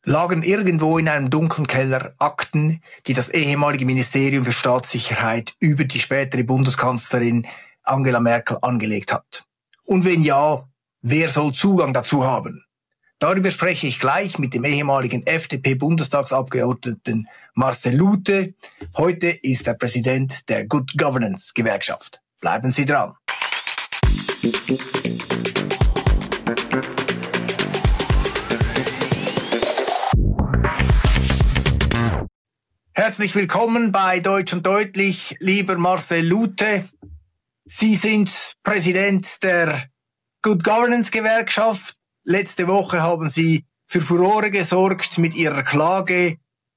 lagen irgendwo in einem dunklen Keller Akten, die das ehemalige Ministerium für Staatssicherheit über die spätere Bundeskanzlerin Angela Merkel angelegt hat? Und wenn ja, wer soll Zugang dazu haben? Darüber spreche ich gleich mit dem ehemaligen FDP-Bundestagsabgeordneten Marcel Luthe. Heute ist er Präsident der Good Governance Gewerkschaft. Bleiben Sie dran. Herzlich willkommen bei Deutsch und Deutlich, lieber Marcel Luthe. Sie sind Präsident der Good Governance Gewerkschaft. Letzte Woche haben Sie für Furore gesorgt mit Ihrer Klage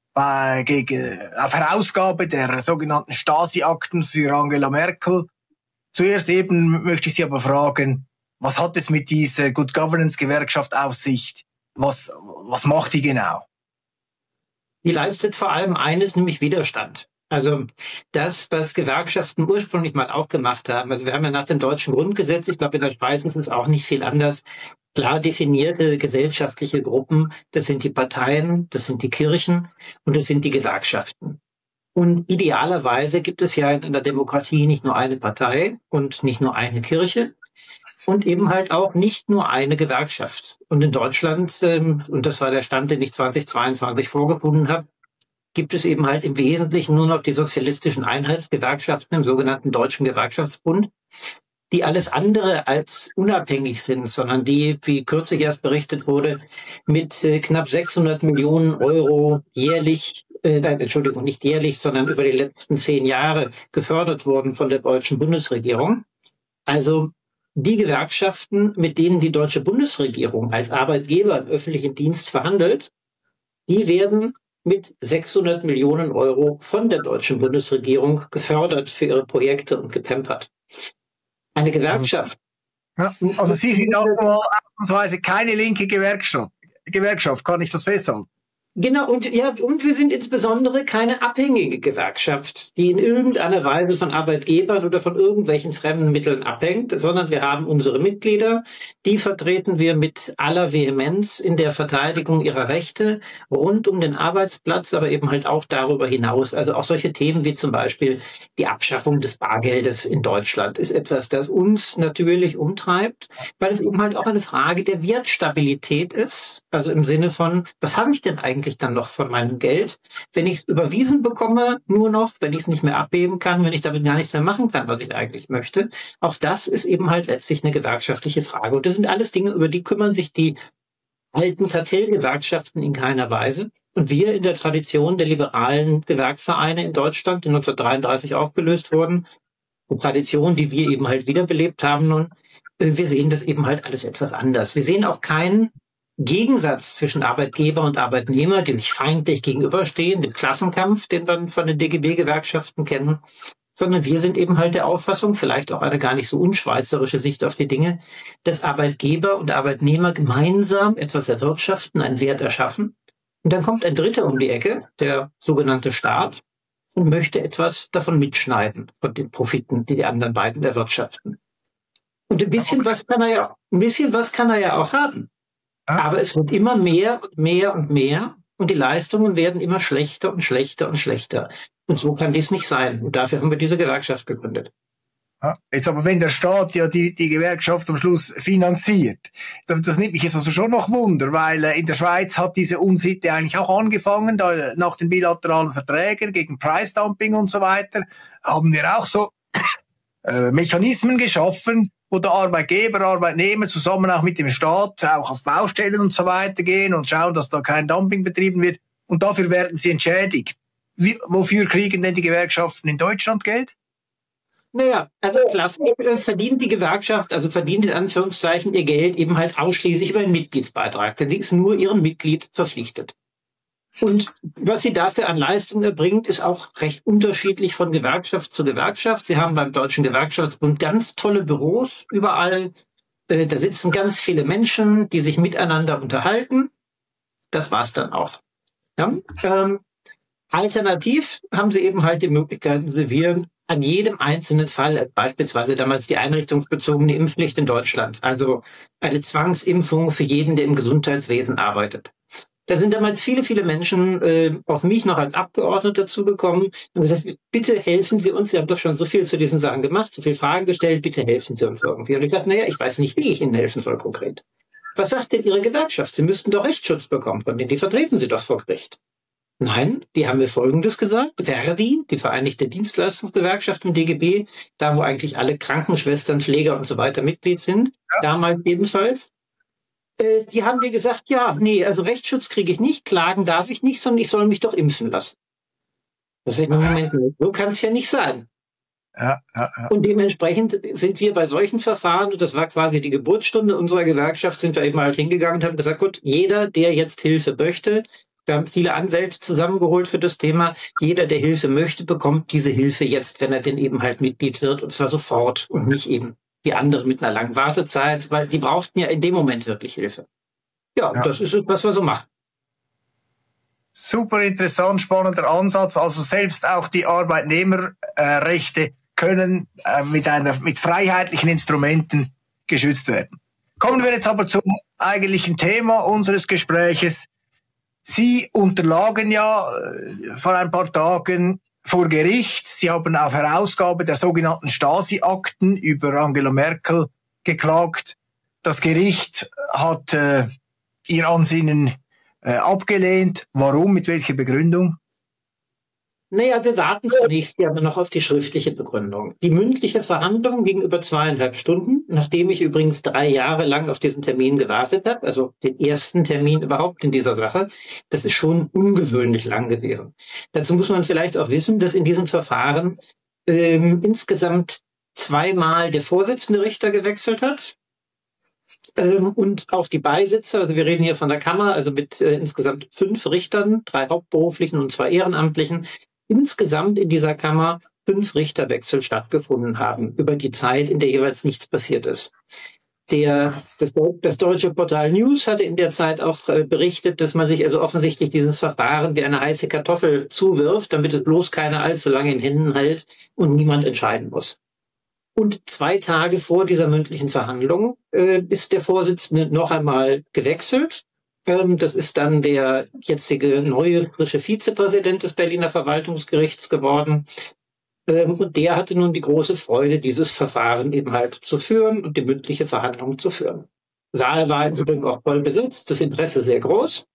auf Herausgabe der sogenannten Stasi-Akten für Angela Merkel. Zuerst eben möchte ich Sie aber fragen, was hat es mit dieser Good Governance Gewerkschaft auf sich? Was macht die genau? Die leistet vor allem eines, nämlich Widerstand. Also das, was Gewerkschaften ursprünglich mal auch gemacht haben. Also wir haben ja nach dem deutschen Grundgesetz, ich glaube in der Schweiz ist es auch nicht viel anders, klar definierte gesellschaftliche Gruppen. Das sind die Parteien, das sind die Kirchen und das sind die Gewerkschaften. Und idealerweise gibt es ja in einer Demokratie nicht nur eine Partei und nicht nur eine Kirche und eben halt auch nicht nur eine Gewerkschaft. Und in Deutschland, und das war der Stand, den ich 2022 vorgefunden habe, gibt es eben halt im Wesentlichen nur noch die sozialistischen Einheitsgewerkschaften im sogenannten Deutschen Gewerkschaftsbund, die alles andere als unabhängig sind, sondern die, wie kürzlich erst berichtet wurde, mit knapp 600 Millionen Euro jährlich, Entschuldigung, nicht jährlich, sondern über die letzten 10 Jahre gefördert wurden von der deutschen Bundesregierung. Also die Gewerkschaften, mit denen die deutsche Bundesregierung als Arbeitgeber im öffentlichen Dienst verhandelt, die werden mit 600 Millionen Euro von der deutschen Bundesregierung gefördert für ihre Projekte und gepampert. Eine Gewerkschaft. Also Sie sind auch mal ausnahmsweise keine linke Gewerkschaft, kann ich das festhalten? Genau, und wir sind insbesondere keine abhängige Gewerkschaft, die in irgendeiner Weise von Arbeitgebern oder von irgendwelchen fremden Mitteln abhängt, sondern wir haben unsere Mitglieder, die vertreten wir mit aller Vehemenz in der Verteidigung ihrer Rechte rund um den Arbeitsplatz, aber eben halt auch darüber hinaus. Also auch solche Themen wie zum Beispiel die Abschaffung des Bargeldes in Deutschland ist etwas, das uns natürlich umtreibt, weil es eben halt auch eine Frage der Wertstabilität ist, also im Sinne von, was habe ich denn eigentlich dann noch von meinem Geld, wenn ich es überwiesen bekomme, nur noch, wenn ich es nicht mehr abheben kann, wenn ich damit gar nichts mehr machen kann, was ich eigentlich möchte. Auch das ist eben halt letztlich eine gewerkschaftliche Frage. Und das sind alles Dinge, über die kümmern sich die alten Kartellgewerkschaften in keiner Weise. Und wir in der Tradition der liberalen Gewerksvereine in Deutschland, die 1933 aufgelöst wurden, eine Tradition, die wir eben halt wiederbelebt haben nun, wir sehen das eben halt alles etwas anders. Wir sehen auch keinen Gegensatz zwischen Arbeitgeber und Arbeitnehmer, die nicht feindlich gegenüberstehen, dem Klassenkampf, den wir von den DGB-Gewerkschaften kennen, sondern wir sind eben halt der Auffassung, vielleicht auch eine gar nicht so unschweizerische Sicht auf die Dinge, dass Arbeitgeber und Arbeitnehmer gemeinsam etwas erwirtschaften, einen Wert erschaffen. Und dann kommt ein Dritter um die Ecke, der sogenannte Staat, und möchte etwas davon mitschneiden, von den Profiten, die die anderen beiden erwirtschaften. Und ein bisschen was kann er ja auch haben. Aber es wird immer mehr und mehr und mehr und die Leistungen werden immer schlechter und schlechter und schlechter. Und so kann dies nicht sein. Und dafür haben wir diese Gewerkschaft gegründet. Jetzt aber, wenn der Staat ja die Gewerkschaft am Schluss finanziert, das nimmt mich jetzt also schon noch Wunder, weil in der Schweiz hat diese Unsitte eigentlich auch angefangen, da nach den bilateralen Verträgen gegen Preisdumping und so weiter, haben wir auch so Mechanismen geschaffen, wo der Arbeitgeber, Arbeitnehmer zusammen auch mit dem Staat auch auf Baustellen und so weiter gehen und schauen, dass da kein Dumping betrieben wird. Und dafür werden sie entschädigt. Wofür kriegen denn die Gewerkschaften in Deutschland Geld? Naja, also klassisch verdient die Gewerkschaft, also verdient in Anführungszeichen ihr Geld eben halt ausschließlich über den Mitgliedsbeitrag. Denn die ist nur ihrem Mitglied verpflichtet. Und was sie dafür an Leistung erbringt, ist auch recht unterschiedlich von Gewerkschaft zu Gewerkschaft. Sie haben beim Deutschen Gewerkschaftsbund ganz tolle Büros überall. Da sitzen ganz viele Menschen, die sich miteinander unterhalten. Das war's dann auch. Ja? Alternativ haben sie eben halt die Möglichkeit, wie wir an jedem einzelnen Fall, beispielsweise damals die einrichtungsbezogene Impfpflicht in Deutschland, also eine Zwangsimpfung für jeden, der im Gesundheitswesen arbeitet. Da sind damals viele, viele Menschen auf mich noch als Abgeordneter zugekommen und gesagt, bitte helfen Sie uns, Sie haben doch schon so viel zu diesen Sachen gemacht, so viele Fragen gestellt, bitte helfen Sie uns irgendwie. Und ich dachte, naja, ich weiß nicht, wie ich Ihnen helfen soll konkret. Was sagt denn Ihre Gewerkschaft? Sie müssten doch Rechtsschutz bekommen von denen, die vertreten Sie doch vor Gericht. Nein, die haben mir Folgendes gesagt. Verdi, die Vereinigte Dienstleistungsgewerkschaft im DGB, da wo eigentlich alle Krankenschwestern, Pfleger und so weiter Mitglied sind, damals jedenfalls, die haben mir gesagt, ja, nee, also Rechtsschutz kriege ich nicht, klagen darf ich nicht, sondern ich soll mich doch impfen lassen. Das ist im Moment, so kann es ja nicht sein. Ja. Und dementsprechend sind wir bei solchen Verfahren, und das war quasi die Geburtsstunde unserer Gewerkschaft, sind wir eben halt hingegangen und haben gesagt, gut, jeder, der jetzt Hilfe möchte, wir haben viele Anwälte zusammengeholt für das Thema, jeder, der Hilfe möchte, bekommt diese Hilfe jetzt, wenn er denn eben halt Mitglied wird, und zwar sofort und nicht eben die anderen mit einer langen Wartezeit, weil die brauchten ja in dem Moment wirklich Hilfe. Ja, das ist es, was wir so machen. Super interessant, spannender Ansatz. Also selbst auch die Arbeitnehmerrechte können mit freiheitlichen Instrumenten geschützt werden. Kommen wir jetzt aber zum eigentlichen Thema unseres Gespräches. Sie unterlagen ja vor ein paar Tagen vor Gericht. Sie haben auf Herausgabe der sogenannten Stasi-Akten über Angela Merkel geklagt. Das Gericht hat ihr Ansinnen abgelehnt. Warum? Mit welcher Begründung? Naja, wir warten zunächst ja noch auf die schriftliche Begründung. Die mündliche Verhandlung ging über 2,5 Stunden, nachdem ich übrigens 3 Jahre lang auf diesen Termin gewartet habe, also den ersten Termin überhaupt in dieser Sache. Das ist schon ungewöhnlich lang gewesen. Dazu muss man vielleicht auch wissen, dass in diesem Verfahren insgesamt 2-mal der Vorsitzende Richter gewechselt hat. Und auch die Beisitzer, also wir reden hier von der Kammer, also mit insgesamt 5 Richtern, 3 hauptberuflichen und 2 ehrenamtlichen, insgesamt in dieser Kammer 5 Richterwechsel stattgefunden haben, über die Zeit, in der jeweils nichts passiert ist. Das deutsche Portal News hatte in der Zeit auch berichtet, dass man sich also offensichtlich dieses Verfahren wie eine heiße Kartoffel zuwirft, damit es bloß keiner allzu lange in Händen hält und niemand entscheiden muss. Und 2 Tage vor dieser mündlichen Verhandlung ist der Vorsitzende noch einmal gewechselt. Das ist dann der jetzige neue frische Vizepräsident des Berliner Verwaltungsgerichts geworden. Und der hatte nun die große Freude, dieses Verfahren eben halt zu führen und die mündliche Verhandlung zu führen. Saal war übrigens auch voll besetzt, das Interesse sehr groß.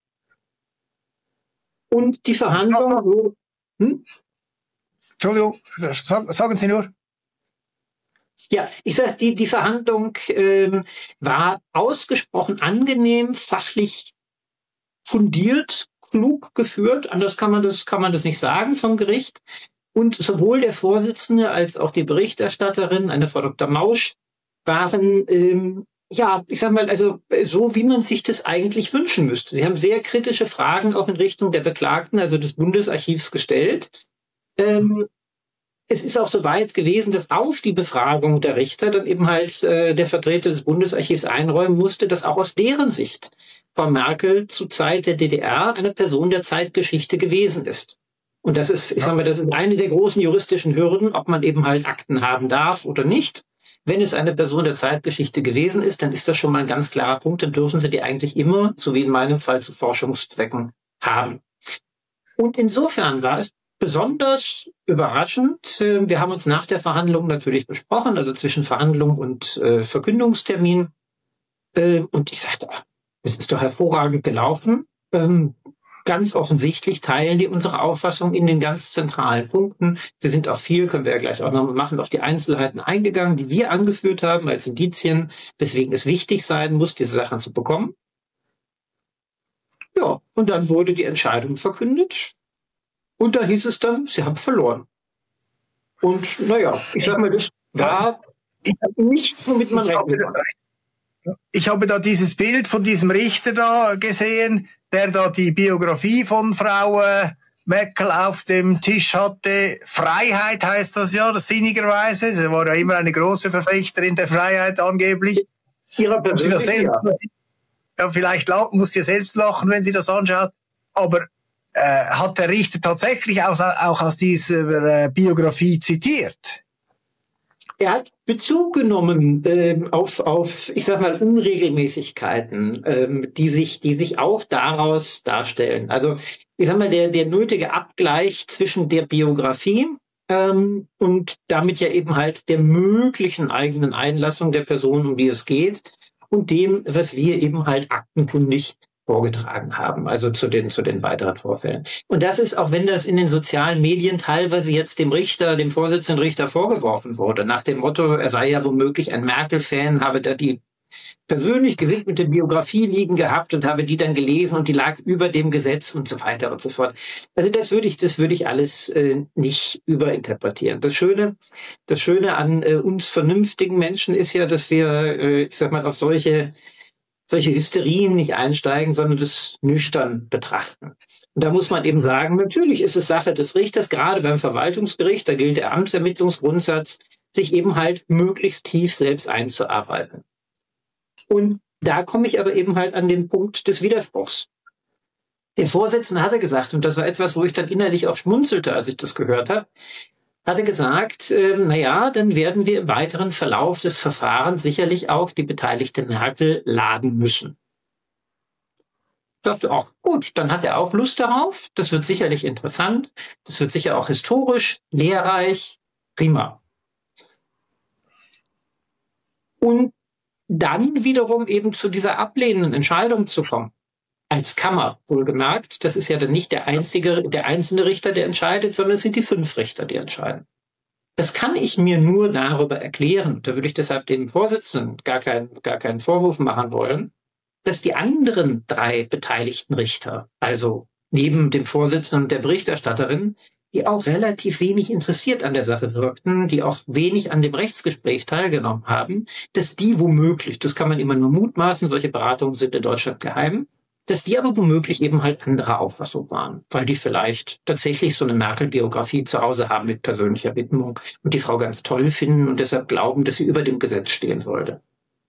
Und die Verhandlung so... Entschuldigung, sagen Sie nur. Ja, ich sage, die Verhandlung war ausgesprochen angenehm, fachlich fundiert, klug geführt. Anders kann man das nicht sagen vom Gericht. Und sowohl der Vorsitzende als auch die Berichterstatterin, eine Frau Dr. Mausch, waren, ich sag mal, also so, wie man sich das eigentlich wünschen müsste. Sie haben sehr kritische Fragen auch in Richtung der Beklagten, also des Bundesarchivs, gestellt. Es ist auch so weit gewesen, dass auf die Befragung der Richter dann eben halt der Vertreter des Bundesarchivs einräumen musste, dass auch aus deren Sicht Frau Merkel zur Zeit der DDR eine Person der Zeitgeschichte gewesen ist. Und das ist, ich sag mal, das ist eine der großen juristischen Hürden, ob man eben halt Akten haben darf oder nicht. Wenn es eine Person der Zeitgeschichte gewesen ist, dann ist das schon mal ein ganz klarer Punkt, dann dürfen Sie die eigentlich immer, so wie in meinem Fall, zu Forschungszwecken haben. Und insofern war es besonders überraschend. Wir haben uns nach der Verhandlung natürlich besprochen, also zwischen Verhandlung und Verkündungstermin. Und ich sagte, es ist doch hervorragend gelaufen. Ganz offensichtlich teilen die unsere Auffassung in den ganz zentralen Punkten. Wir sind auch viel, können wir ja gleich auch noch machen, auf die Einzelheiten eingegangen, die wir angeführt haben als Indizien, weswegen es wichtig sein muss, diese Sachen zu bekommen. Ja, und dann wurde die Entscheidung verkündet. Und da hieß es dann, sie haben verloren. Und naja, ich sag mal, das war nichts, womit man rechnet. Ich habe da dieses Bild von diesem Richter da gesehen, der da die Biografie von Frau Merkel auf dem Tisch hatte. Freiheit heißt das ja, das sinnigerweise. Sie war ja immer eine große Verfechterin der Freiheit angeblich. Ihrer Persönlichkeit. Ja, vielleicht muss sie selbst lachen, wenn sie das anschaut. Aber hat der Richter tatsächlich auch aus dieser Biografie zitiert? Er hat Bezug genommen auf, ich sag mal, Unregelmäßigkeiten, die sich auch daraus darstellen. Also, ich sag mal, der nötige Abgleich zwischen der Biografie und damit ja eben halt der möglichen eigenen Einlassung der Person, um die es geht, und dem, was wir eben halt aktenkundig vorgetragen haben, also zu den weiteren Vorfällen. Und das ist, auch wenn das in den sozialen Medien teilweise jetzt dem Vorsitzenden Richter vorgeworfen wurde, nach dem Motto, er sei ja womöglich ein Merkel-Fan, habe da die persönlich gewidmete Biografie liegen gehabt und habe die dann gelesen und die lag über dem Gesetz und so weiter und so fort. Also das würde ich alles nicht überinterpretieren. Das Schöne an uns vernünftigen Menschen ist ja, dass wir, ich sag mal, auf solche Hysterien nicht einsteigen, sondern das nüchtern betrachten. Und da muss man eben sagen, natürlich ist es Sache des Richters, gerade beim Verwaltungsgericht, da gilt der Amtsermittlungsgrundsatz, sich eben halt möglichst tief selbst einzuarbeiten. Und da komme ich aber eben halt an den Punkt des Widerspruchs. Der Vorsitzende hatte gesagt, und das war etwas, wo ich dann innerlich auch schmunzelte, als ich das gehört habe, hatte gesagt, dann werden wir im weiteren Verlauf des Verfahrens sicherlich auch die beteiligte Merkel laden müssen. Ich dachte auch, gut, dann hat er auch Lust darauf. Das wird sicherlich interessant. Das wird sicher auch historisch, lehrreich, prima. Und dann wiederum eben zu dieser ablehnenden Entscheidung zu kommen. Als Kammer, wohlgemerkt, das ist ja dann nicht der einzelne Richter, der entscheidet, sondern es sind die 5 Richter, die entscheiden. Das kann ich mir nur darüber erklären, da würde ich deshalb dem Vorsitzenden gar keinen Vorwurf machen wollen, dass die anderen 3 beteiligten Richter, also neben dem Vorsitzenden und der Berichterstatterin, die auch relativ wenig interessiert an der Sache wirkten, die auch wenig an dem Rechtsgespräch teilgenommen haben, dass die womöglich, das kann man immer nur mutmaßen, solche Beratungen sind in Deutschland geheim, dass die aber womöglich eben halt anderer Auffassung waren, weil die vielleicht tatsächlich so eine Merkel-Biografie zu Hause haben mit persönlicher Widmung und die Frau ganz toll finden und deshalb glauben, dass sie über dem Gesetz stehen sollte.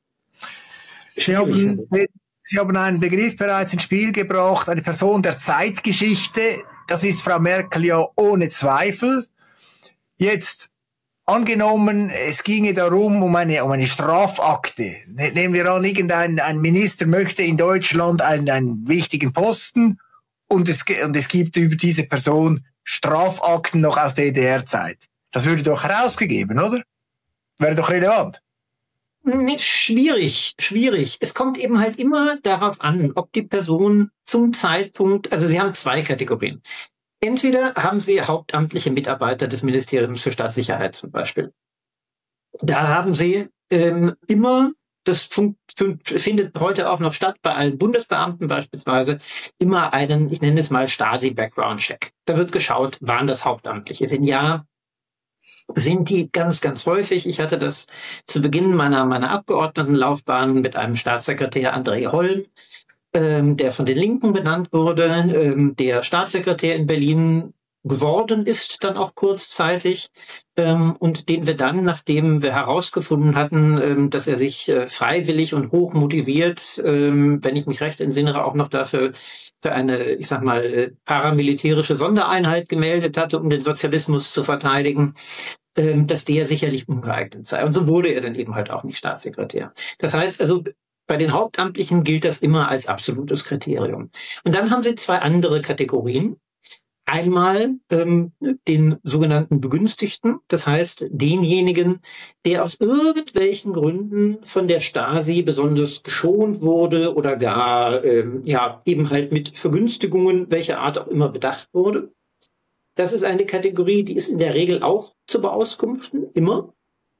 Sie haben einen Begriff bereits ins Spiel gebracht, eine Person der Zeitgeschichte. Das ist Frau Merkel ja ohne Zweifel. Jetzt angenommen, es ginge darum, um eine Strafakte. Nehmen wir an, ein Minister möchte in Deutschland einen wichtigen Posten und es gibt über diese Person Strafakten noch aus DDR-Zeit. Das würde doch herausgegeben, oder? Wäre doch relevant. Schwierig. Es kommt eben halt immer darauf an, ob die Person zum Zeitpunkt, also Sie haben 2 Kategorien. Entweder haben Sie hauptamtliche Mitarbeiter des Ministeriums für Staatssicherheit zum Beispiel. Da haben Sie immer, das findet heute auch noch statt, bei allen Bundesbeamten beispielsweise, immer einen, ich nenne es mal Stasi-Background-Check. Da wird geschaut, waren das Hauptamtliche? Wenn ja, sind die ganz, ganz häufig. Ich hatte das zu Beginn meiner Abgeordnetenlaufbahn mit einem Staatssekretär André Holm, der von den Linken benannt wurde, der Staatssekretär in Berlin geworden ist, dann auch kurzzeitig, und den wir dann, nachdem wir herausgefunden hatten, dass er sich freiwillig und hoch motiviert, wenn ich mich recht entsinne, auch noch dafür für eine, ich sag mal, paramilitärische Sondereinheit gemeldet hatte, um den Sozialismus zu verteidigen, dass der sicherlich ungeeignet sei. Und so wurde er dann eben halt auch nicht Staatssekretär. Das heißt also, bei den Hauptamtlichen gilt das immer als absolutes Kriterium. Und dann haben Sie 2 andere Kategorien. Einmal den sogenannten Begünstigten, das heißt denjenigen, der aus irgendwelchen Gründen von der Stasi besonders geschont wurde oder gar eben halt mit Vergünstigungen, welcher Art auch immer, bedacht wurde. Das ist eine Kategorie, die ist in der Regel auch zu beauskunften, immer.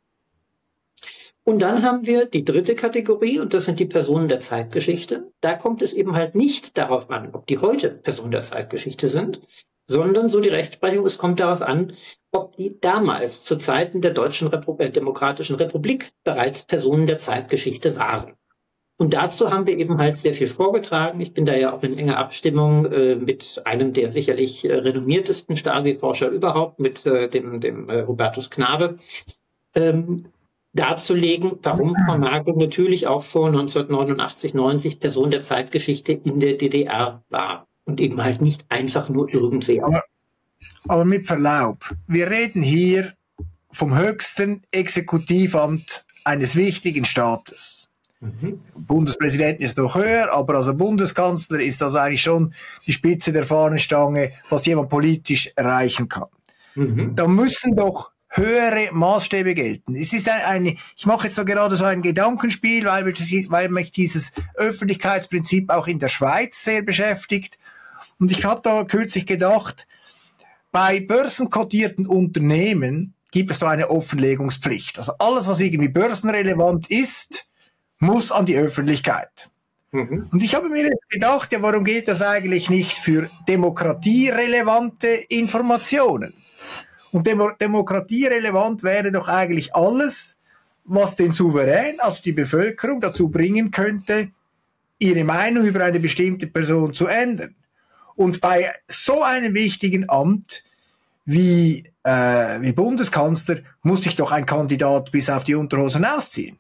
Und dann haben wir die 3. Kategorie, und das sind die Personen der Zeitgeschichte. Da kommt es eben halt nicht darauf an, ob die heute Personen der Zeitgeschichte sind, sondern, so die Rechtsprechung, es kommt darauf an, ob die damals zu Zeiten der Deutschen Demokratischen Republik bereits Personen der Zeitgeschichte waren. Und dazu haben wir eben halt sehr viel vorgetragen. Ich bin da ja auch in enger Abstimmung mit einem der sicherlich renommiertesten Stasi-Forscher überhaupt, mit dem Hubertus Knabe, darzulegen, warum Frau Merkel natürlich auch vor 1989, 90 Person der Zeitgeschichte in der DDR war. Und eben halt nicht einfach nur irgendwer. Aber mit Verlaub, wir reden hier vom höchsten Exekutivamt eines wichtigen Staates. Bundespräsident ist noch höher, aber also Bundeskanzler ist also eigentlich schon die Spitze der Fahnenstange, was jemand politisch erreichen kann. Da müssen doch höhere Maßstäbe gelten. Es ist ich mache jetzt da gerade so ein Gedankenspiel, weil mich dieses Öffentlichkeitsprinzip auch in der Schweiz sehr beschäftigt. Und ich habe da kürzlich gedacht, bei börsenkotierten Unternehmen gibt es da eine Offenlegungspflicht. Also alles, was irgendwie börsenrelevant ist, muss an die Öffentlichkeit. Und ich habe mir jetzt gedacht, ja, warum gilt das eigentlich nicht für demokratierelevante Informationen? Und demokratierelevant wäre doch eigentlich alles, was den Souverän, also die Bevölkerung, dazu bringen könnte, ihre Meinung über eine bestimmte Person zu ändern. Und bei so einem wichtigen Amt wie Bundeskanzler muss sich doch ein Kandidat bis auf die Unterhosen ausziehen.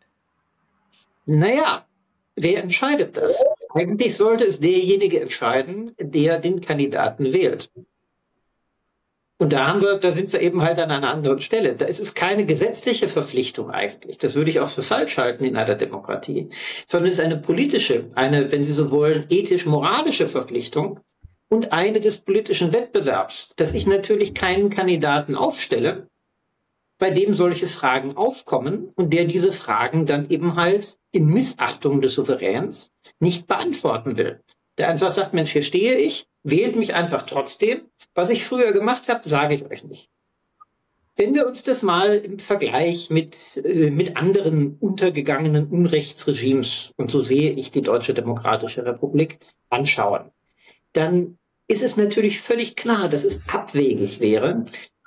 Naja, wer entscheidet das? Eigentlich sollte es derjenige entscheiden, der den Kandidaten wählt. Und da sind wir eben halt an einer anderen Stelle. Da ist es keine gesetzliche Verpflichtung eigentlich. Das würde ich auch für falsch halten in einer Demokratie. Sondern es ist eine politische, wenn Sie so wollen, ethisch-moralische Verpflichtung und eine des politischen Wettbewerbs, dass ich natürlich keinen Kandidaten aufstelle, bei dem solche Fragen aufkommen und der diese Fragen dann eben halt in Missachtung des Souveräns nicht beantworten will. Der einfach sagt, Mensch, hier stehe ich, wählt mich einfach trotzdem. Was ich früher gemacht habe, sage ich euch nicht. Wenn wir uns das mal im Vergleich mit anderen untergegangenen Unrechtsregimes, und so sehe ich die Deutsche Demokratische Republik, anschauen, dann ist es natürlich völlig klar, dass es abwegig wäre,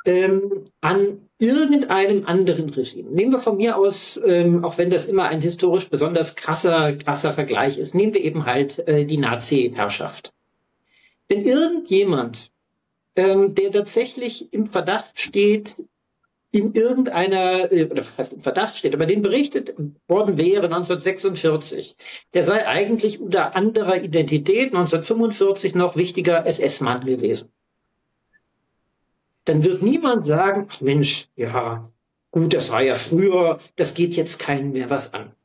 an irgendeinem anderen Regime. Nehmen wir von mir aus, auch wenn das immer ein historisch besonders krasser Vergleich ist, nehmen wir eben halt die Nazi-Herrschaft. Wenn irgendjemand, der tatsächlich im Verdacht steht, in irgendeiner, oder was heißt im Verdacht steht, aber dem berichtet worden wäre 1946, der sei eigentlich unter anderer Identität 1945 noch wichtiger SS-Mann gewesen. Dann wird niemand sagen, ach Mensch, ja, gut, das war ja früher, das geht jetzt keinen mehr was an.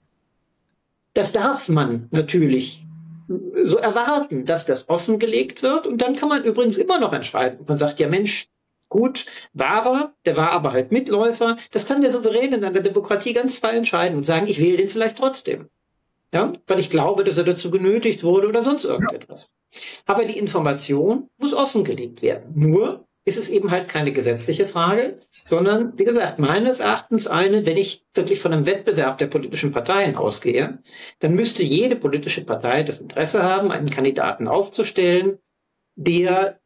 Das darf man natürlich so erwarten, dass das offengelegt wird, und dann kann man übrigens immer noch entscheiden. Man sagt, ja Mensch, gut, der war aber halt Mitläufer. Das kann der Souverän in einer Demokratie ganz frei entscheiden und sagen, ich wähle den vielleicht trotzdem. Ja, weil ich glaube, dass er dazu genötigt wurde oder sonst irgendetwas. Aber die Information muss offengelegt werden. Nur ist es eben halt keine gesetzliche Frage, sondern, wie gesagt, meines Erachtens wenn ich wirklich von einem Wettbewerb der politischen Parteien ausgehe, dann müsste jede politische Partei das Interesse haben, einen Kandidaten aufzustellen, der,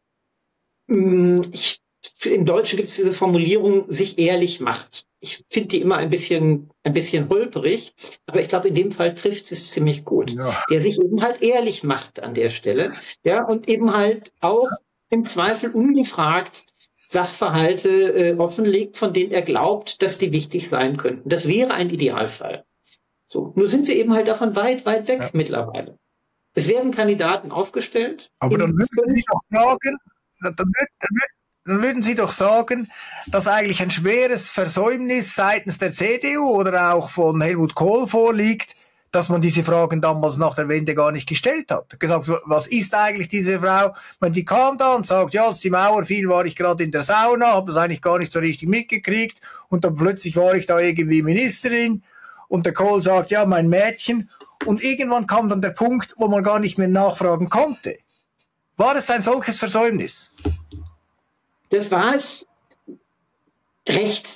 im Deutschen gibt es diese Formulierung, sich ehrlich macht. Ich finde die immer ein bisschen holperig, aber ich glaube, in dem Fall trifft es ziemlich gut. Ja. Der sich eben halt ehrlich macht an der Stelle, ja, und eben halt auch im Zweifel ungefragt Sachverhalte offenlegt, von denen er glaubt, dass die wichtig sein könnten. Das wäre ein Idealfall. So, nur sind wir eben halt davon weit weg mittlerweile. Es werden Kandidaten aufgestellt. Aber dann würden Sie doch sagen, dann würden Sie doch sagen, dass eigentlich ein schweres Versäumnis seitens der CDU oder auch von Helmut Kohl vorliegt, dass man diese Fragen damals nach der Wende gar nicht gestellt hat. Gesagt, was ist eigentlich diese Frau? Die kam da und sagt, ja, als die Mauer fiel, war ich gerade in der Sauna, habe das eigentlich gar nicht so richtig mitgekriegt, und dann plötzlich war ich da irgendwie Ministerin, und der Kohl sagt, ja, mein Mädchen, und irgendwann kam dann der Punkt, wo man gar nicht mehr nachfragen konnte. War es ein solches Versäumnis? Das war es recht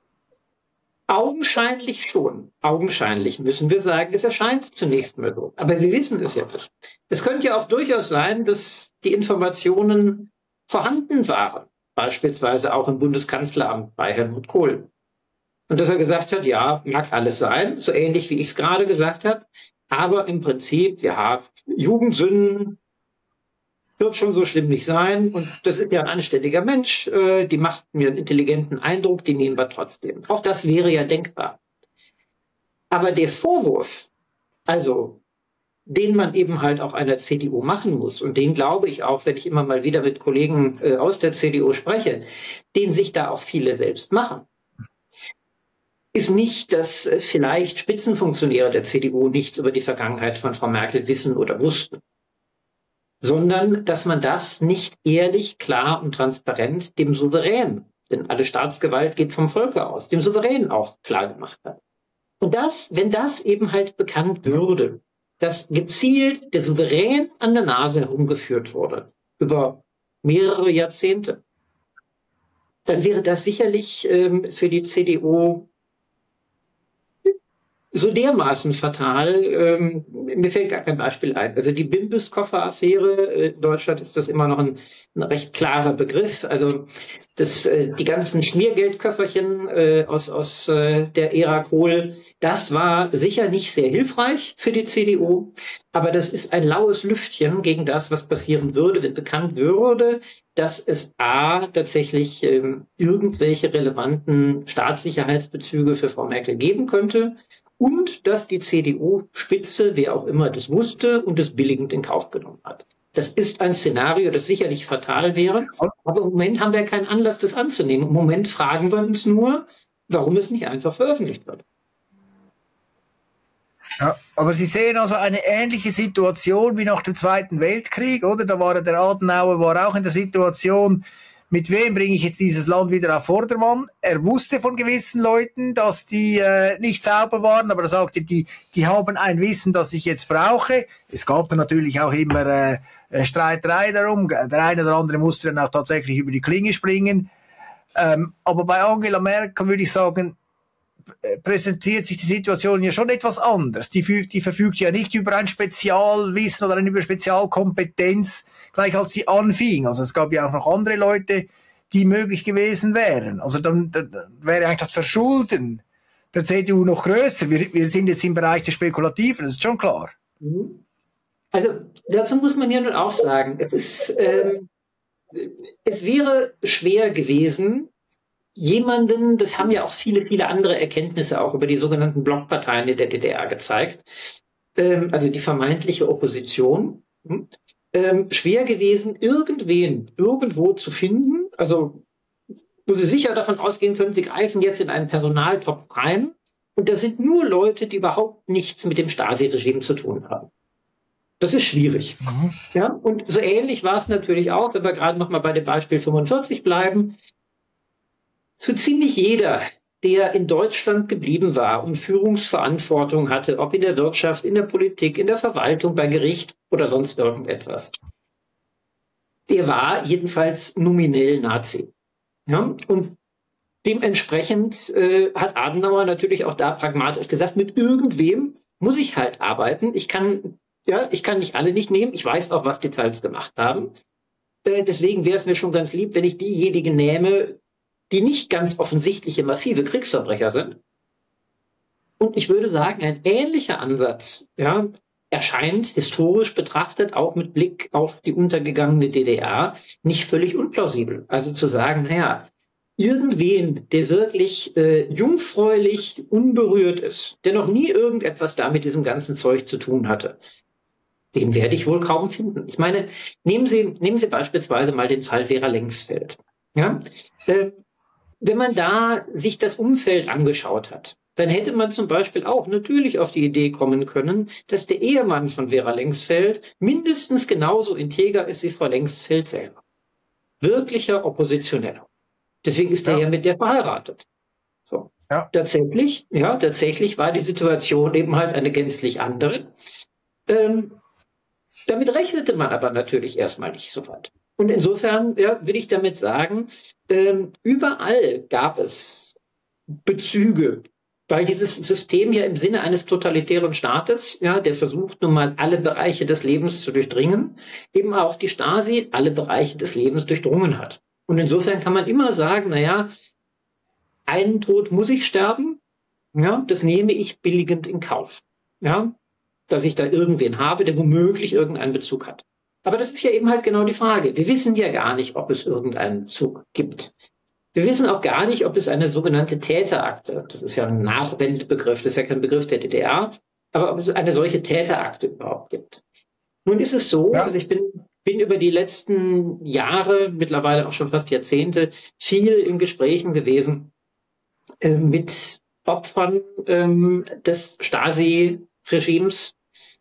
augenscheinlich schon. Augenscheinlich müssen wir sagen, es erscheint zunächst mal so. Aber wir wissen es ja nicht. Es könnte ja auch durchaus sein, dass die Informationen vorhanden waren. Beispielsweise auch im Bundeskanzleramt bei Helmut Kohl. Und dass er gesagt hat, ja, mag alles sein, so ähnlich wie ich es gerade gesagt habe. Aber im Prinzip, ja, Jugendsünden wird schon so schlimm nicht sein. Und das ist ja ein anständiger Mensch. Die macht mir einen intelligenten Eindruck, die nehmen wir trotzdem. Auch das wäre ja denkbar. Aber der Vorwurf, also den man eben halt auch einer CDU machen muss, und den glaube ich auch, wenn ich immer mal wieder mit Kollegen aus der CDU spreche, den sich da auch viele selbst machen. ist nicht, dass vielleicht Spitzenfunktionäre der CDU nichts über die Vergangenheit von Frau Merkel wissen oder wussten, sondern dass man das nicht ehrlich, klar und transparent dem Souverän, denn alle Staatsgewalt geht vom Volke aus, dem Souverän auch klar gemacht hat. Und wenn das eben halt bekannt würde, dass gezielt der Souverän an der Nase herumgeführt wurde, über mehrere Jahrzehnte, dann wäre das sicherlich für die CDU so dermaßen fatal. Mir fällt gar kein Beispiel ein. Also die Bimbus-Koffer-Affäre, in Deutschland ist das immer noch ein recht klarer Begriff. Also die ganzen Schmiergeldköfferchen aus der Ära Kohl, das war sicher nicht sehr hilfreich für die CDU, aber das ist ein laues Lüftchen gegen das, was passieren würde, wenn bekannt würde, dass es tatsächlich irgendwelche relevanten Staatssicherheitsbezüge für Frau Merkel geben könnte und dass die CDU-Spitze, wer auch immer das wusste und es billigend in Kauf genommen hat. Das ist ein Szenario, das sicherlich fatal wäre, aber im Moment haben wir keinen Anlass, das anzunehmen. Im Moment fragen wir uns nur, warum es nicht einfach veröffentlicht wird. Ja, aber Sie sehen also eine ähnliche Situation wie nach dem Zweiten Weltkrieg, oder? Da war der Adenauer auch in der Situation, mit wem bringe ich jetzt dieses Land wieder auf Vordermann? Er wusste von gewissen Leuten, dass die nicht sauber waren, aber er sagte, die haben ein Wissen, das ich jetzt brauche. Es gab dann natürlich auch immer Streiterei darum. Der eine oder andere musste dann auch tatsächlich über die Klinge springen. Aber bei Angela Merkel würde ich sagen, präsentiert sich die Situation ja schon etwas anders. Die verfügt ja nicht über ein Spezialwissen oder über Spezialkompetenz, gleich als sie anfing. Also es gab ja auch noch andere Leute, die möglich gewesen wären. Also dann wäre eigentlich das Verschulden der CDU noch größer. Wir sind jetzt im Bereich der Spekulativen, das ist schon klar. Also dazu muss man ja nun auch sagen, es wäre schwer gewesen, jemanden, das haben ja auch viele andere Erkenntnisse auch über die sogenannten Blockparteien in der DDR gezeigt, also die vermeintliche Opposition, schwer gewesen, irgendwen irgendwo zu finden, also wo sie sicher davon ausgehen können, sie greifen jetzt in einen Personaltopf rein und da sind nur Leute, die überhaupt nichts mit dem Stasi-Regime zu tun haben. Das ist schwierig. Ja? Und so ähnlich war es natürlich auch, wenn wir gerade noch mal bei dem Beispiel 45 bleiben. So ziemlich jeder, der in Deutschland geblieben war und Führungsverantwortung hatte, ob in der Wirtschaft, in der Politik, in der Verwaltung, bei Gericht oder sonst irgendetwas, der war jedenfalls nominell Nazi. Ja? Und dementsprechend hat Adenauer natürlich auch da pragmatisch gesagt, mit irgendwem muss ich halt arbeiten. Ich kann nicht alle nicht nehmen. Ich weiß auch, was die teils gemacht haben. Deswegen wäre es mir schon ganz lieb, wenn ich diejenigen nehme, die nicht ganz offensichtliche, massive Kriegsverbrecher sind. Und ich würde sagen, ein ähnlicher Ansatz erscheint historisch betrachtet, auch mit Blick auf die untergegangene DDR, nicht völlig unplausibel. Also zu sagen, irgendwen, der wirklich jungfräulich unberührt ist, der noch nie irgendetwas da mit diesem ganzen Zeug zu tun hatte, den werde ich wohl kaum finden. Ich meine, nehmen Sie beispielsweise mal den Fall Vera Lengsfeld. Ja? Wenn man da sich das Umfeld angeschaut hat, dann hätte man zum Beispiel auch natürlich auf die Idee kommen können, dass der Ehemann von Vera Lengsfeld mindestens genauso integer ist wie Frau Lengsfeld selber. Wirklicher Oppositioneller. Deswegen ist er ja mit der verheiratet. So. Ja. Tatsächlich war die Situation eben halt eine gänzlich andere. Damit rechnete man aber natürlich erstmal nicht so weit. Und insofern will ich damit sagen, überall gab es Bezüge, weil dieses System ja im Sinne eines totalitären Staates, der versucht nun mal alle Bereiche des Lebens zu durchdringen, eben auch die Stasi alle Bereiche des Lebens durchdrungen hat. Und insofern kann man immer sagen, einen Tod muss ich sterben, das nehme ich billigend in Kauf, dass ich da irgendwen habe, der womöglich irgendeinen Bezug hat. Aber das ist ja eben halt genau die Frage. Wir wissen ja gar nicht, ob es irgendeinen Bezug gibt. Wir wissen auch gar nicht, ob es eine sogenannte Täterakte, das ist ja ein Nachwendebegriff, das ist ja kein Begriff der DDR, aber ob es eine solche Täterakte überhaupt gibt. Nun ist es so, also ich bin über die letzten Jahre, mittlerweile auch schon fast Jahrzehnte, viel in Gesprächen gewesen mit Opfern des Stasi-Regimes,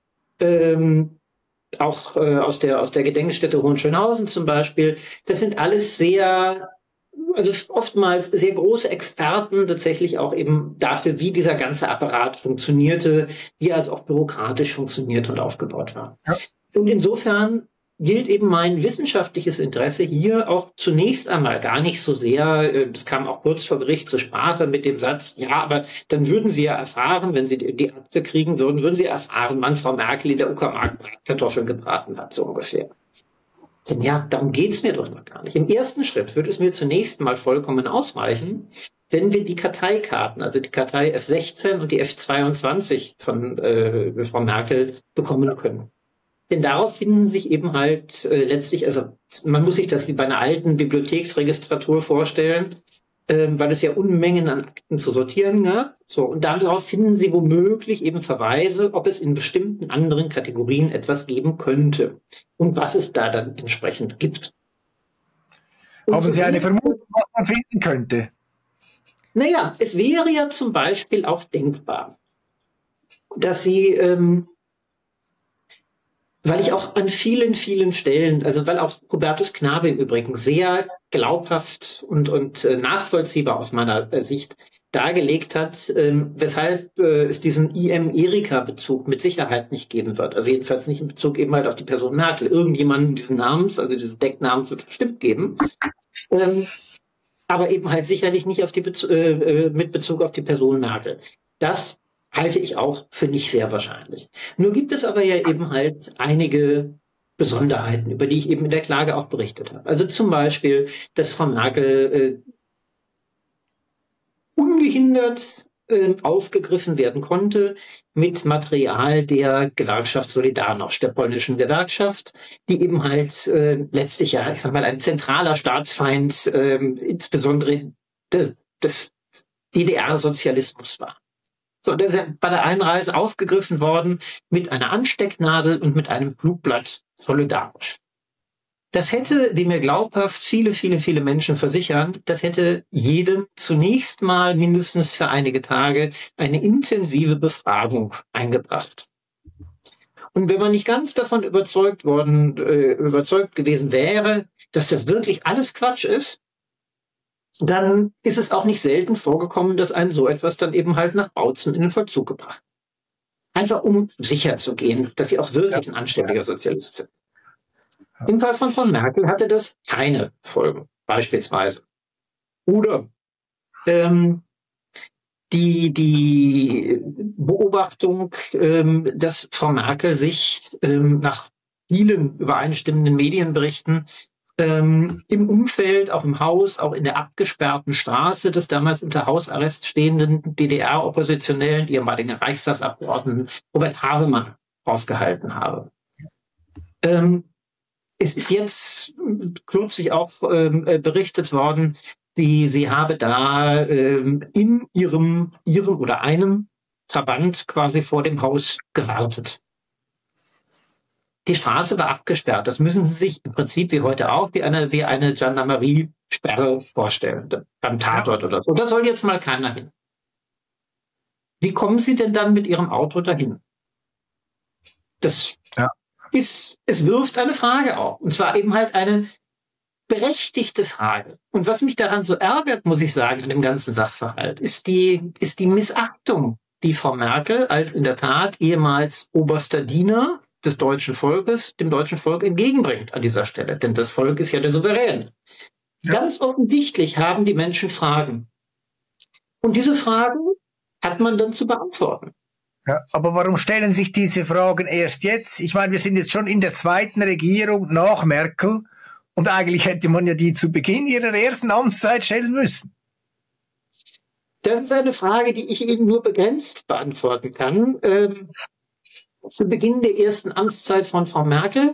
auch aus der Gedenkstätte Hohenschönhausen zum Beispiel. Das sind alles also oftmals sehr große Experten tatsächlich auch eben dafür, wie dieser ganze Apparat funktionierte, wie er also auch bürokratisch funktioniert und aufgebaut war. Ja. Und insofern gilt eben mein wissenschaftliches Interesse hier auch zunächst einmal gar nicht so sehr, das kam auch kurz vor Gericht zur Sprache mit dem Satz, ja, aber dann würden Sie ja erfahren, wenn Sie die Akte kriegen würden Sie erfahren, wann Frau Merkel in der Uckermark Kartoffeln gebraten hat, so ungefähr. Denn ja, darum geht's mir doch noch gar nicht. Im ersten Schritt würde es mir zunächst mal vollkommen ausreichen, wenn wir die Karteikarten, also die Kartei F16 und die F22 von Frau Merkel bekommen können. Denn darauf finden sich eben halt letztlich, also man muss sich das wie bei einer alten Bibliotheksregistratur vorstellen, weil es ja Unmengen an Akten zu sortieren gab. So, und darauf finden Sie womöglich eben Verweise, ob es in bestimmten anderen Kategorien etwas geben könnte und was es da dann entsprechend gibt. Und haben Sie eine Vermutung, was man finden könnte? Naja, es wäre ja zum Beispiel auch denkbar, dass Sie, weil ich auch an vielen, vielen Stellen, also weil auch Hubertus Knabe im Übrigen sehr glaubhaft und nachvollziehbar aus meiner Sicht dargelegt hat, weshalb es diesen IM-Erika-Bezug mit Sicherheit nicht geben wird. Also jedenfalls nicht in Bezug eben halt auf die Person Merkel. Irgendjemanden diesen Namens, also dieses Decknamen wird es bestimmt geben. Aber eben halt sicherlich nicht auf mit Bezug auf die Person Merkel. Das halte ich auch für nicht sehr wahrscheinlich. Nur gibt es aber ja eben halt einige Besonderheiten, über die ich eben in der Klage auch berichtet habe. Also zum Beispiel, dass Frau Merkel ungehindert aufgegriffen werden konnte mit Material der Gewerkschaft Solidarność, der polnischen Gewerkschaft, die eben halt letztlich ja, ich sag mal, ein zentraler Staatsfeind, insbesondere des DDR-Sozialismus war. So, der ist ja bei der Einreise aufgegriffen worden mit einer Anstecknadel und mit einem Flugblatt solidarisch. Das hätte, wie mir glaubhaft viele, viele, viele Menschen versichern, das hätte jedem zunächst mal mindestens für einige Tage eine intensive Befragung eingebracht. Und wenn man nicht ganz davon überzeugt gewesen wäre, dass das wirklich alles Quatsch ist, dann ist es auch nicht selten vorgekommen, dass einen so etwas dann eben halt nach Bautzen in den Vollzug gebracht hat. Einfach um sicher zu gehen, dass sie auch wirklich ein anständiger Sozialist sind. Im Fall von Frau Merkel hatte das keine Folgen, beispielsweise. Oder die Beobachtung, dass Frau Merkel sich nach vielen übereinstimmenden Medienberichten im Umfeld, auch im Haus, auch in der abgesperrten Straße des damals unter Hausarrest stehenden DDR-Oppositionellen, ehemaligen Reichstagsabgeordneten Robert Havemann aufgehalten habe. Es ist jetzt kürzlich auch berichtet worden, sie habe da in ihrem oder einem Trabant quasi vor dem Haus gewartet. Die Straße war abgesperrt. Das müssen Sie sich im Prinzip wie heute auch wie eine Gendarmerie-Sperre vorstellen, beim Tatort oder so. Da soll jetzt mal keiner hin. Wie kommen Sie denn dann mit Ihrem Auto dahin? Es wirft eine Frage auf. Und zwar eben halt eine berechtigte Frage. Und was mich daran so ärgert, muss ich sagen, an dem ganzen Sachverhalt, ist die Missachtung, die Frau Merkel als in der Tat ehemals oberster Diener des deutschen Volkes dem deutschen Volk entgegenbringt an dieser Stelle. Denn das Volk ist ja der Souverän. Ja. Ganz offensichtlich haben die Menschen Fragen. Und diese Fragen hat man dann zu beantworten. Ja, aber warum stellen sich diese Fragen erst jetzt? Ich meine, wir sind jetzt schon in der zweiten Regierung nach Merkel und eigentlich hätte man ja die zu Beginn ihrer ersten Amtszeit stellen müssen. Das ist eine Frage, die ich Ihnen nur begrenzt beantworten kann. Zu Beginn der ersten Amtszeit von Frau Merkel.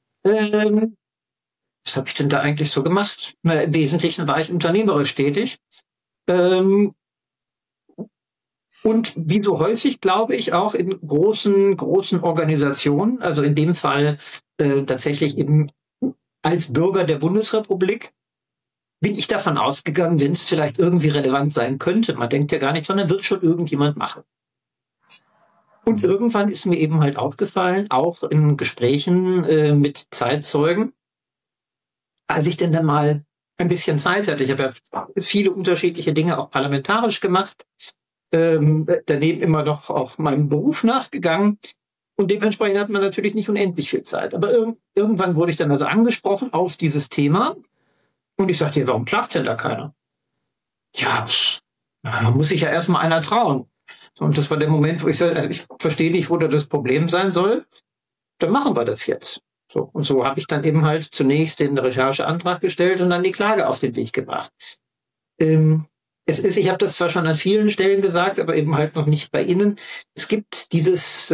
Was habe ich denn da eigentlich so gemacht? Im Wesentlichen war ich unternehmerisch tätig. Und wie so häufig, glaube ich, auch in großen Organisationen, also in dem Fall tatsächlich eben als Bürger der Bundesrepublik, bin ich davon ausgegangen, wenn es vielleicht irgendwie relevant sein könnte, man denkt ja gar nicht, sondern wird schon irgendjemand machen. Und irgendwann ist mir eben halt aufgefallen, auch in Gesprächen mit Zeitzeugen, als ich denn dann mal ein bisschen Zeit hatte, ich habe ja viele unterschiedliche Dinge auch parlamentarisch gemacht, daneben immer noch auch meinem Beruf nachgegangen und dementsprechend hat man natürlich nicht unendlich viel Zeit. Aber irgendwann wurde ich dann also angesprochen auf dieses Thema und ich sagte, warum klagt denn da keiner? Ja, man muss sich ja erstmal einer trauen. Und das war der Moment, wo ich sagte, also ich verstehe nicht, wo da das Problem sein soll, dann machen wir das jetzt. So, und so habe ich dann eben halt zunächst den Rechercheantrag gestellt und dann die Klage auf den Weg gebracht. Ich habe das zwar schon an vielen Stellen gesagt, aber eben halt noch nicht bei Ihnen. Es gibt dieses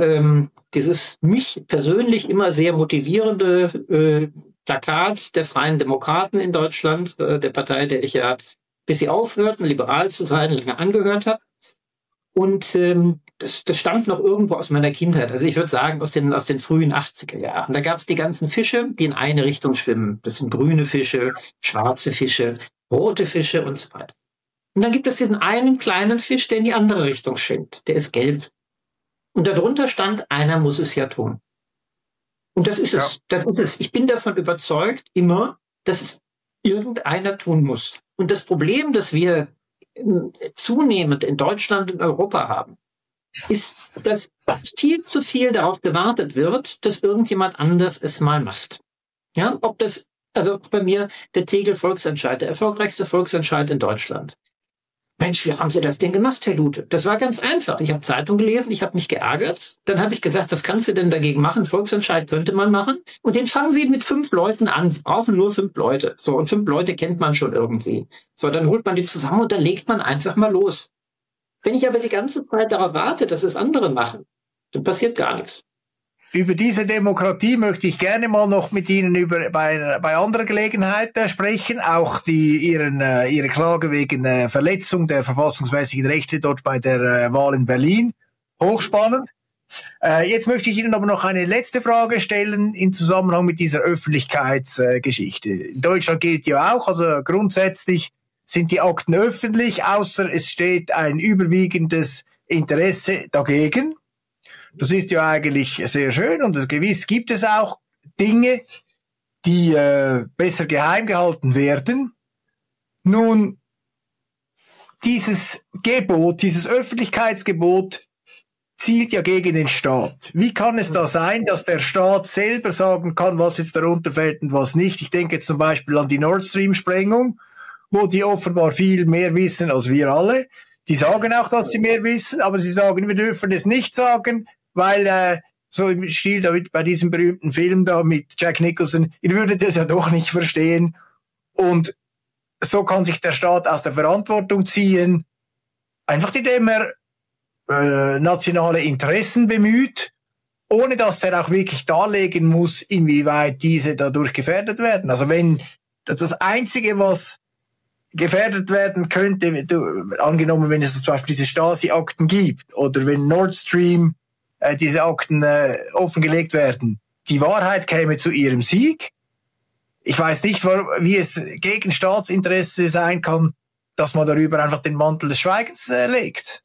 mich persönlich immer sehr motivierende Plakat der Freien Demokraten in Deutschland, der Partei, der ich ja, bis sie aufhörten, liberal zu sein, lange angehört habe. Und das stammt noch irgendwo aus meiner Kindheit. Also ich würde sagen, aus den frühen 80er Jahren. Da gab es die ganzen Fische, die in eine Richtung schwimmen. Das sind grüne Fische, schwarze Fische, rote Fische und so weiter. Und dann gibt es diesen einen kleinen Fisch, der in die andere Richtung schwimmt. Der ist gelb. Und darunter stand, einer muss es ja tun. Und das ist es. Das ist es. Ich bin davon überzeugt, immer, dass es irgendeiner tun muss. Und das Problem, das wir zunehmend in Deutschland und Europa haben, ist, dass viel zu viel darauf gewartet wird, dass irgendjemand anders es mal macht. Ja, ob das, also bei mir der Tegel Volksentscheid, der erfolgreichste Volksentscheid in Deutschland. Mensch, wie haben Sie das denn gemacht, Herr Lute? Das war ganz einfach. Ich habe Zeitung gelesen, ich habe mich geärgert. Dann habe ich gesagt, was kannst du denn dagegen machen? Volksentscheid könnte man machen. Und den fangen Sie mit 5 Leuten an. Sie brauchen nur 5 Leute. So, und 5 Leute kennt man schon irgendwie. So, dann holt man die zusammen und dann legt man einfach mal los. Wenn ich aber die ganze Zeit darauf warte, dass es andere machen, dann passiert gar nichts. Über diese Demokratie möchte ich gerne mal noch mit Ihnen bei anderer Gelegenheit sprechen. Auch Ihre Klage wegen Verletzung der verfassungsmäßigen Rechte dort bei der Wahl in Berlin. Hochspannend. Jetzt möchte ich Ihnen aber noch eine letzte Frage stellen im Zusammenhang mit dieser Öffentlichkeitsgeschichte. In Deutschland gilt ja auch, also grundsätzlich sind die Akten öffentlich, außer es steht ein überwiegendes Interesse dagegen. Das ist ja eigentlich sehr schön und gewiss gibt es auch Dinge, die besser geheim gehalten werden. Nun, dieses Gebot, dieses Öffentlichkeitsgebot zielt ja gegen den Staat. Wie kann es da sein, dass der Staat selber sagen kann, was jetzt darunter fällt und was nicht? Ich denke jetzt zum Beispiel an die Nord Stream-Sprengung, wo die offenbar viel mehr wissen als wir alle. Die sagen auch, dass sie mehr wissen, aber sie sagen, wir dürfen es nicht sagen, weil so im Stil da bei diesem berühmten Film da mit Jack Nicholson, ihr würdet das ja doch nicht verstehen. Und so kann sich der Staat aus der Verantwortung ziehen, einfach indem er nationale Interessen bemüht, ohne dass er auch wirklich darlegen muss, inwieweit diese dadurch gefährdet werden. Also wenn das Einzige, was gefährdet werden könnte, angenommen, wenn es zum Beispiel diese Stasi-Akten gibt oder wenn Nord Stream diese Akten offengelegt werden, die Wahrheit käme zu ihrem Sieg. Ich weiß nicht, wie es gegen Staatsinteresse sein kann, dass man darüber einfach den Mantel des Schweigens legt.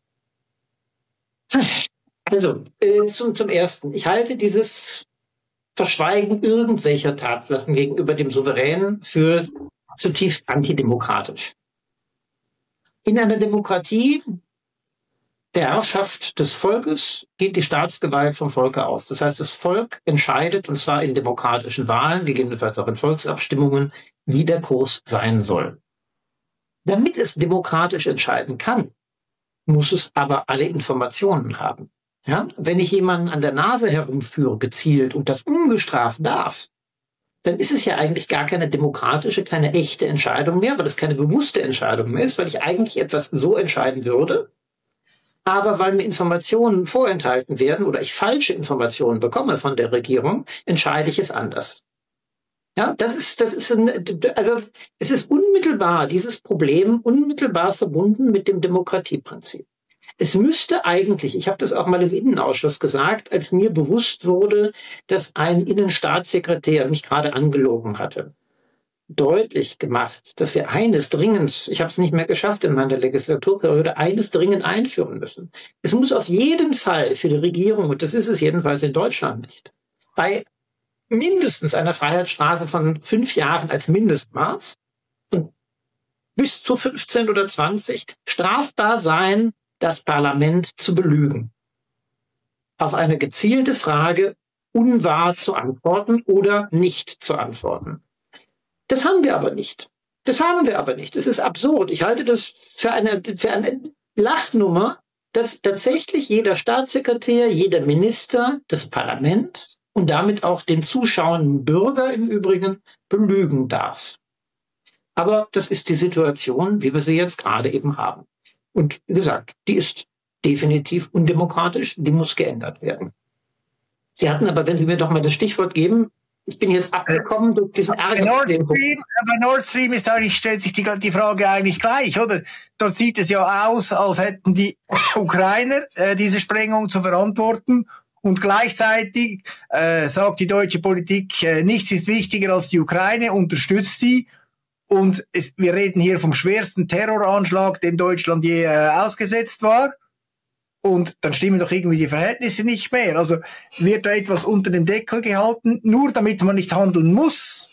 Also, zum Ersten. Ich halte dieses Verschweigen irgendwelcher Tatsachen gegenüber dem Souverän für zutiefst antidemokratisch. In einer Demokratie der Herrschaft des Volkes geht die Staatsgewalt vom Volke aus. Das heißt, das Volk entscheidet, und zwar in demokratischen Wahlen, gegebenenfalls auch in Volksabstimmungen, wie der Kurs sein soll. Damit es demokratisch entscheiden kann, muss es aber alle Informationen haben. Ja? Wenn ich jemanden an der Nase herumführe, gezielt, und das ungestraft darf, dann ist es ja eigentlich gar keine demokratische, keine echte Entscheidung mehr, weil es keine bewusste Entscheidung mehr ist, weil ich eigentlich etwas so entscheiden würde, aber weil mir Informationen vorenthalten werden oder ich falsche Informationen bekomme von der Regierung, entscheide ich es anders. Ja, es ist unmittelbar, dieses Problem unmittelbar verbunden mit dem Demokratieprinzip. Es müsste eigentlich, ich habe das auch mal im Innenausschuss gesagt, als mir bewusst wurde, dass ein Innenstaatssekretär mich gerade angelogen hatte. deutlich gemacht, dass wir eines dringend, ich habe es nicht mehr geschafft in meiner Legislaturperiode, eines dringend einführen müssen. Es muss auf jeden Fall für die Regierung, und das ist es jedenfalls in Deutschland nicht, bei mindestens einer Freiheitsstrafe von 5 Jahren als Mindestmaß und bis zu 15 oder 20 strafbar sein, das Parlament zu belügen. Auf eine gezielte Frage unwahr zu antworten oder nicht zu antworten. Das haben wir aber nicht. Das haben wir aber nicht. Es ist absurd. Ich halte das für eine Lachnummer, dass tatsächlich jeder Staatssekretär, jeder Minister, das Parlament und damit auch den zuschauenden Bürger im Übrigen belügen darf. Aber das ist die Situation, wie wir sie jetzt gerade eben haben. Und wie gesagt, die ist definitiv undemokratisch, die muss geändert werden. Sie hatten aber, wenn Sie mir doch mal das Stichwort geben, ich bin jetzt abgekommen durch diesen Ärger. Bei Nord Stream ist eigentlich, stellt sich die Frage eigentlich gleich, oder? Dort sieht es ja aus, als hätten die Ukrainer diese Sprengung zu verantworten. Und gleichzeitig sagt die deutsche Politik, nichts ist wichtiger als die Ukraine, unterstützt die. Und wir reden hier vom schwersten Terroranschlag, dem Deutschland je ausgesetzt war. Und dann stimmen doch irgendwie die Verhältnisse nicht mehr. Also wird da etwas unter dem Deckel gehalten, nur damit man nicht handeln muss?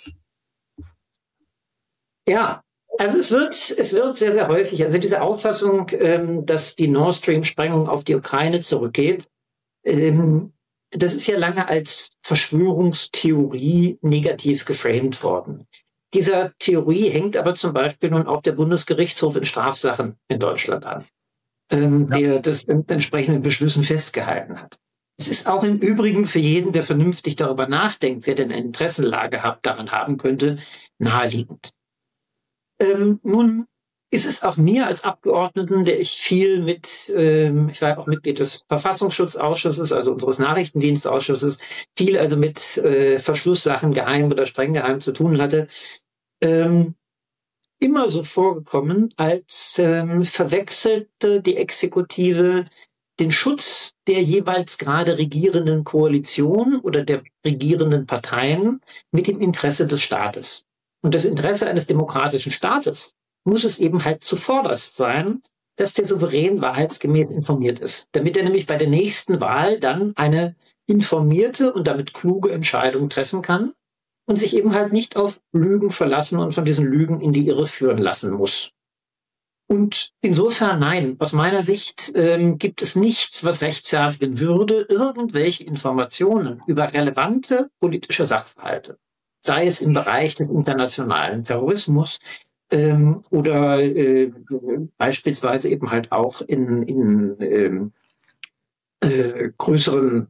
Ja, also es wird sehr, sehr häufig, also diese Auffassung, dass die Nord Stream-Sprengung auf die Ukraine zurückgeht, das ist ja lange als Verschwörungstheorie negativ geframed worden. Dieser Theorie hängt aber zum Beispiel nun auch der Bundesgerichtshof in Strafsachen in Deutschland an, der das in entsprechenden Beschlüssen festgehalten hat. Es ist auch im Übrigen für jeden, der vernünftig darüber nachdenkt, wer denn eine Interessenlage daran haben könnte, naheliegend. Nun ist es auch mir als Abgeordneten, der ich viel mit, ich war auch Mitglied des Verfassungsschutzausschusses, also unseres Nachrichtendienstausschusses, viel also mit Verschlusssachen, geheim oder streng geheim zu tun hatte, immer so vorgekommen, als verwechselte die Exekutive den Schutz der jeweils gerade regierenden Koalition oder der regierenden Parteien mit dem Interesse des Staates. Und das Interesse eines demokratischen Staates muss es eben halt zuvorderst sein, dass der Souverän wahrheitsgemäß informiert ist, damit er nämlich bei der nächsten Wahl dann eine informierte und damit kluge Entscheidung treffen kann und sich eben halt nicht auf Lügen verlassen und von diesen Lügen in die Irre führen lassen muss. Und insofern nein, aus meiner Sicht gibt es nichts, was rechtfertigen würde, irgendwelche Informationen über relevante politische Sachverhalte, sei es im Bereich des internationalen Terrorismus oder beispielsweise eben halt auch in größeren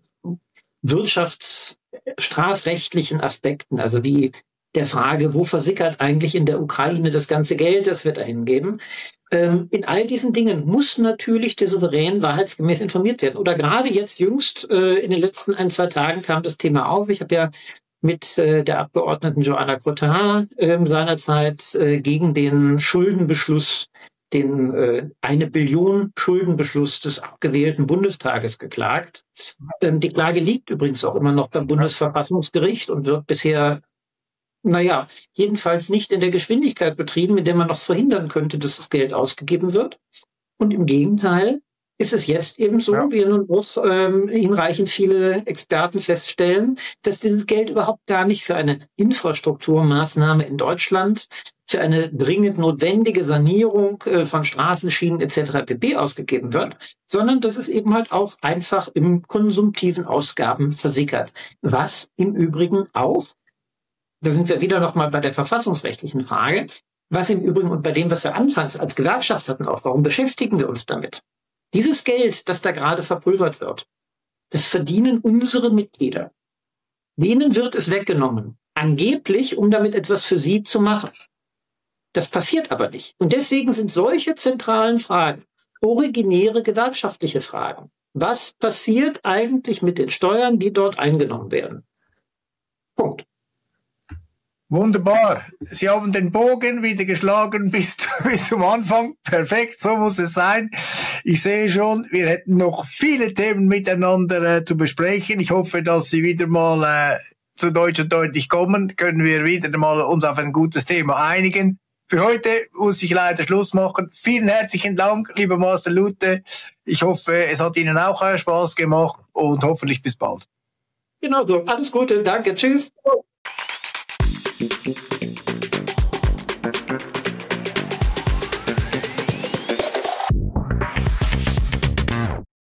wirtschaftsstrafrechtlichen Aspekten, also wie der Frage, wo versickert eigentlich in der Ukraine das ganze Geld, das wir dahin geben. In all diesen Dingen muss natürlich der Souverän wahrheitsgemäß informiert werden. Oder gerade jetzt jüngst, in den letzten 1-2 Tagen kam das Thema auf. Ich habe ja mit der Abgeordneten Joanna Cotard seinerzeit gegen den Schuldenbeschluss, den 1 Billion Schuldenbeschluss des abgewählten Bundestages geklagt. Die Klage liegt übrigens auch immer noch beim Bundesverfassungsgericht und wird bisher, jedenfalls nicht in der Geschwindigkeit betrieben, mit der man noch verhindern könnte, dass das Geld ausgegeben wird. Und im Gegenteil ist es jetzt eben so, wie nun auch hinreichend viele Experten feststellen, dass dieses Geld überhaupt gar nicht für eine Infrastrukturmaßnahme in Deutschland, für eine dringend notwendige Sanierung von Straßen, Schienen etc. pp. Ausgegeben wird, sondern dass es eben halt auch einfach im konsumtiven Ausgaben versickert. Was im Übrigen auch, da sind wir wieder nochmal bei der verfassungsrechtlichen Frage, was im Übrigen und bei dem, was wir anfangs als Gewerkschaft hatten, auch, warum beschäftigen wir uns damit? Dieses Geld, das da gerade verpulvert wird, das verdienen unsere Mitglieder. Denen wird es weggenommen, angeblich, um damit etwas für sie zu machen. Das passiert aber nicht. Und deswegen sind solche zentralen Fragen originäre gewerkschaftliche Fragen. Was passiert eigentlich mit den Steuern, die dort eingenommen werden? Punkt. Wunderbar. Sie haben den Bogen wieder geschlagen bis zum Anfang. Perfekt, so muss es sein. Ich sehe schon, wir hätten noch viele Themen miteinander zu besprechen. Ich hoffe, dass Sie wieder mal zu Deutsch und deutlich kommen, können wir wieder mal uns auf ein gutes Thema einigen. Für heute muss ich leider Schluss machen. Vielen herzlichen Dank, lieber Marcel Luthe. Ich hoffe, es hat Ihnen auch Spaß gemacht und hoffentlich bis bald. Genau so. Alles Gute. Danke. Tschüss.